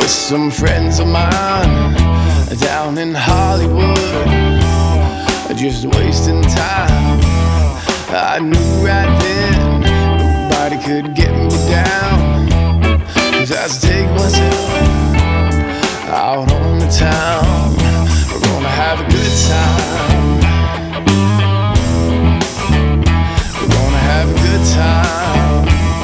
some friends of mine down in Hollywood, just wasting time. I knew right then nobody could get me down, 'cause I take myself out on the town. We're gonna have a good time. We're gonna have a good time.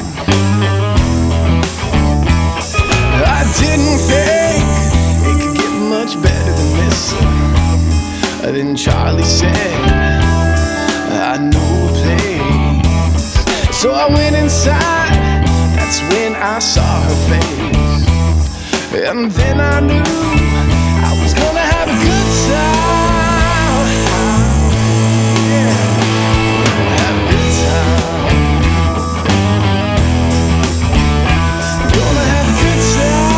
I didn't think it could get much better than this. Then Charlie said, I know a place. So I went inside, that's when I saw her face. And then I knew I was gonna have a good time. Yeah, gonna have a good time. Gonna have a good time.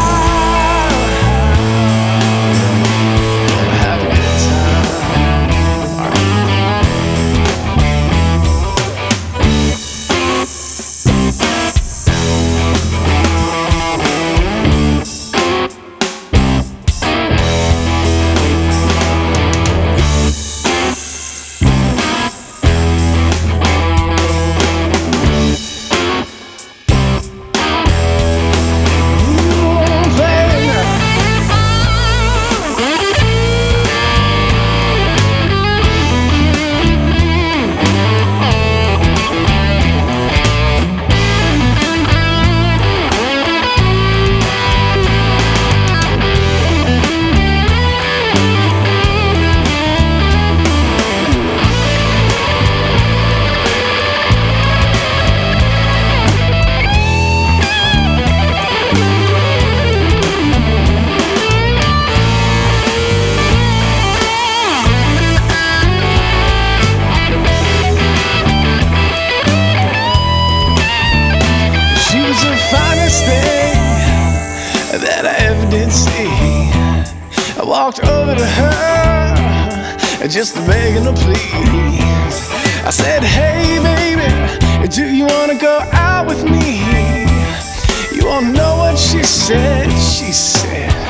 That I ever did see. I walked over to her, just begging her please. I said, hey baby, do you wanna go out with me? You wanna know what she said? She said,